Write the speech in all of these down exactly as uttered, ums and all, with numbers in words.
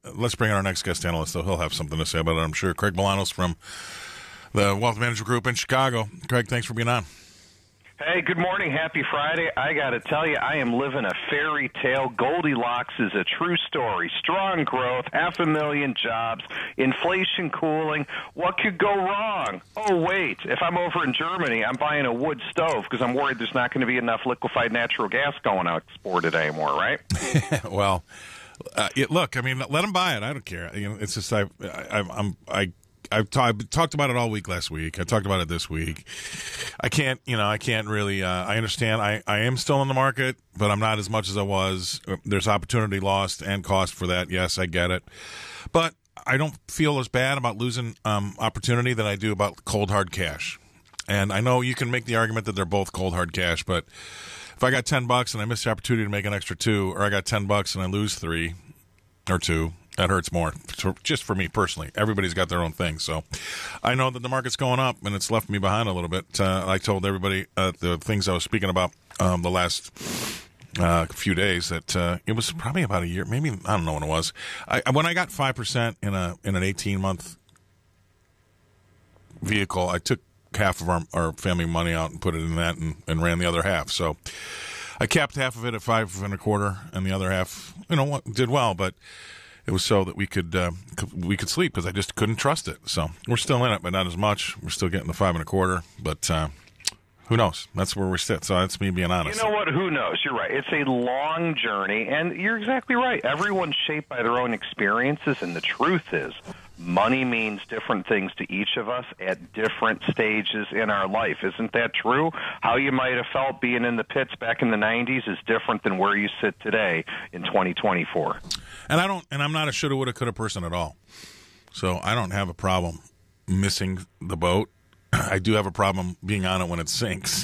let's bring in our next guest analyst, though. He'll have something to say about it, I'm sure. Craig Milanos from the Wealth Management Group in Chicago. Craig, thanks for being on. Hey, good morning. Happy Friday. I got to tell you, I am living a fairy tale. Goldilocks is a true story. Strong growth, half a million jobs, inflation cooling. What could go wrong? Oh, wait. If I'm over in Germany, I'm buying a wood stove because I'm worried there's not going to be enough liquefied natural gas going out exported anymore, right? Well, uh, it, look, I mean, let them buy it. I don't care. You know, it's just I, I, I'm I. I've, t- I've talked about it all week last week. I talked about it this week. I can't, you know, I can't really, uh, I understand I, I am still in the market, but I'm not as much as I was. There's opportunity lost and cost for that. Yes, I get it. But I don't feel as bad about losing um, opportunity than I do about cold hard cash. And I know you can make the argument that they're both cold hard cash, but if I got ten bucks and I miss the opportunity to make an extra two, or I got ten bucks and I lose three or two, that hurts more, just for me personally. Everybody's got their own thing. So I know that the market's going up, and it's left me behind a little bit. Uh, I told everybody uh, the things I was speaking about um, the last uh, few days that uh, it was probably about a year, maybe, I don't know when it was. I, when I got five percent in a in an eighteen-month vehicle, I took half of our, our family money out and put it in that and, and ran the other half. So I capped half of it at five and a quarter, and the other half, you know, did well, but it was so that we could uh, we could sleep because I just couldn't trust it. So we're still in it, but not as much. We're still getting the five and a quarter, but uh, who knows? That's where we sit. So that's me being honest. You know what? Who knows? You're right. It's a long journey, and you're exactly right. Everyone's shaped by their own experiences, and the truth is, money means different things to each of us at different stages in our life. Isn't that true? How you might have felt being in the pits back in the nineties is different than where you sit today in twenty twenty-four. And I don't, and I'm not a shoulda, woulda, coulda person at all. So I don't have a problem missing the boat. I do have a problem being on it when it sinks.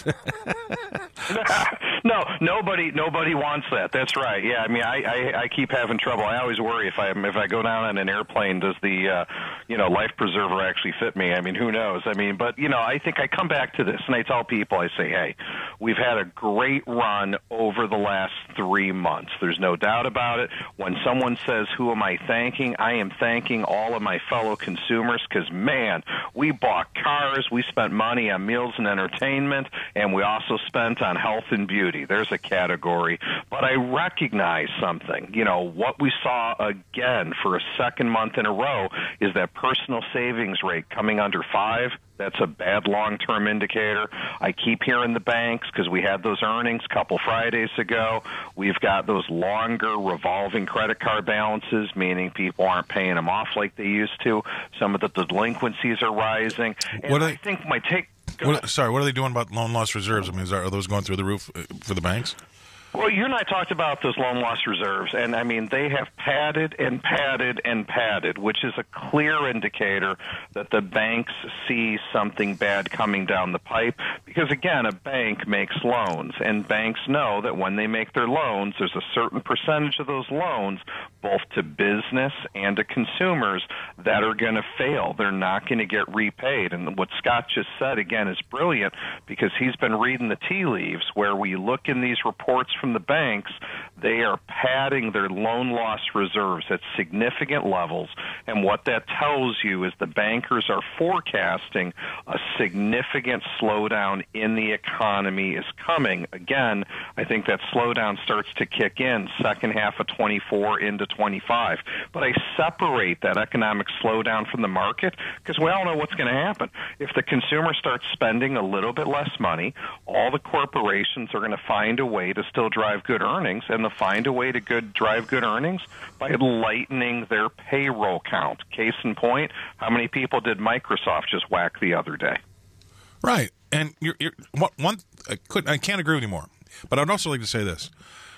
No, nobody, nobody wants that. That's right. Yeah, I mean, I, I, I keep having trouble. I always worry if I if I go down on an airplane, does the uh, you know life preserver actually fit me? I mean, who knows? I mean, but you know, I think I come back to this and I tell people, I say, hey, we've had a great run over the last three months. There's no doubt about it. When someone says, "Who am I thanking?" I am thanking all of my fellow consumers because man, we bought cars, we spent money on meals and entertainment, and we also spent on health and beauty. There's a category. But I recognize something. You know, what we saw again for a second month in a row is that personal savings rate coming under five. That's a bad long-term indicator. I keep hearing the banks because we had those earnings a couple Fridays ago. We've got those longer revolving credit card balances, meaning people aren't paying them off like they used to. Some of the delinquencies are rising. And what I think my take... What, sorry, what are they doing about loan loss reserves? I mean, is, are those going through the roof for the banks? Well, you and I talked about those loan loss reserves, and I mean, they have padded and padded and padded, which is a clear indicator that the banks see something bad coming down the pipe. Because again, a bank makes loans, and banks know that when they make their loans, there's a certain percentage of those loans, both to business and to consumers, that are going to fail. They're not going to get repaid. And what Scott just said, again, is brilliant because he's been reading the tea leaves where we look in these reports from the banks, they are padding their loan loss reserves at significant levels. And what that tells you is the bankers are forecasting a significant slowdown in the economy is coming. Again, I think that slowdown starts to kick in second half of twenty-four into twenty-five. But I separate that economic slowdown from the market because we all know what's going to happen. If the consumer starts spending a little bit less money, all the corporations are going to find a way to still drive good earnings, and they'll find a way to good drive good earnings by lightening their payroll count. Case in point, how many people did Microsoft just whack the other day? Right, and you're, you're, one I could I can't agree with you more, but I'd also like to say this: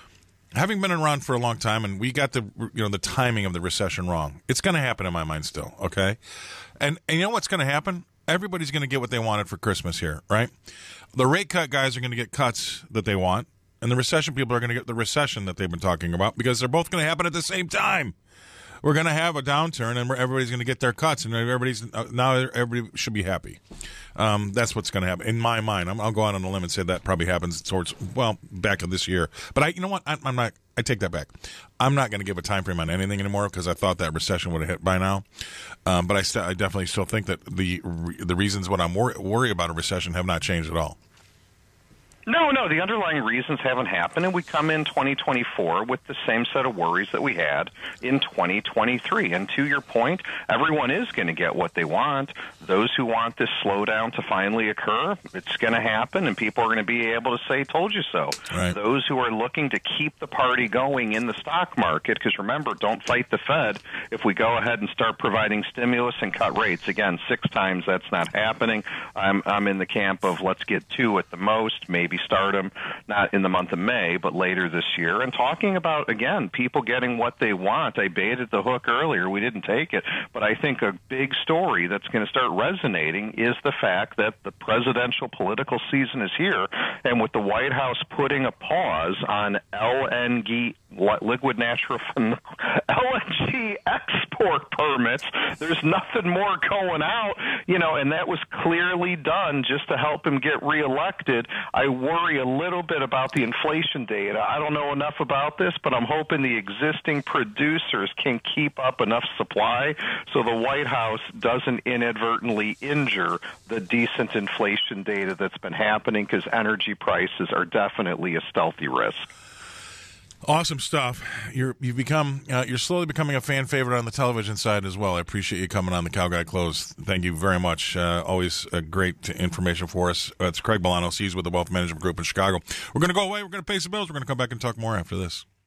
having been around for a long time, and we got the you know the timing of the recession wrong. It's going to happen in my mind still, okay? And and you know what's going to happen? Everybody's going to get what they wanted for Christmas here, right? The rate cut guys are going to get cuts that they want. And the recession people are going to get the recession that they've been talking about because they're both going to happen at the same time. we're going to have a downturn, and we're, everybody's going to get their cuts, and everybody's now everybody should be happy. Um, that's what's going to happen in my mind. I'm, I'll go out on a limb and say that probably happens towards well back of this year. But I, you know what? I, I'm not. I take that back. I'm not going to give a time frame on anything anymore because I thought that recession would have hit by now. Um, but I, st- I definitely still think that the the reasons what I'm wor- worried about a recession have not changed at all. No, no, the underlying reasons haven't happened, and we come in twenty twenty-four with the same set of worries that we had in twenty twenty-three. And to your point, everyone is going to get what they want. Those who want this slowdown to finally occur, it's going to happen, and people are going to be able to say, told you so. Right. Those who are looking to keep the party going in the stock market, because remember, don't fight the Fed. If we go ahead and start providing stimulus and cut rates, again, six times, that's not happening. I'm, I'm in the camp of let's get two at the most, maybe start them not in the month of May, but later this year. And talking about, again, people getting what they want. I baited the hook earlier. We didn't take it. But I think a big story that's going to start resonating is the fact that the presidential political season is here. And with the White House putting a pause on L N G, liquid natural L N G export permits, there's nothing more going out, you know, and that was clearly done just to help him get reelected. I worry a little bit about the inflation data. I don't know enough about this, but I'm hoping the existing producers can keep up enough supply so the White House doesn't inadvertently injure the decent inflation data that's been happening, because energy prices are definitely a stealthy risk. Awesome stuff. You're you've become uh, you're slowly becoming a fan favorite on the television side as well. I appreciate you coming on the Cal Guy Close. Thank you very much. Uh, always uh, great information for us. Uh, it's Craig Bolanos. He's with the Wealth Management Group in Chicago. We're going to go away. We're going to pay some bills. We're going to come back and talk more after this.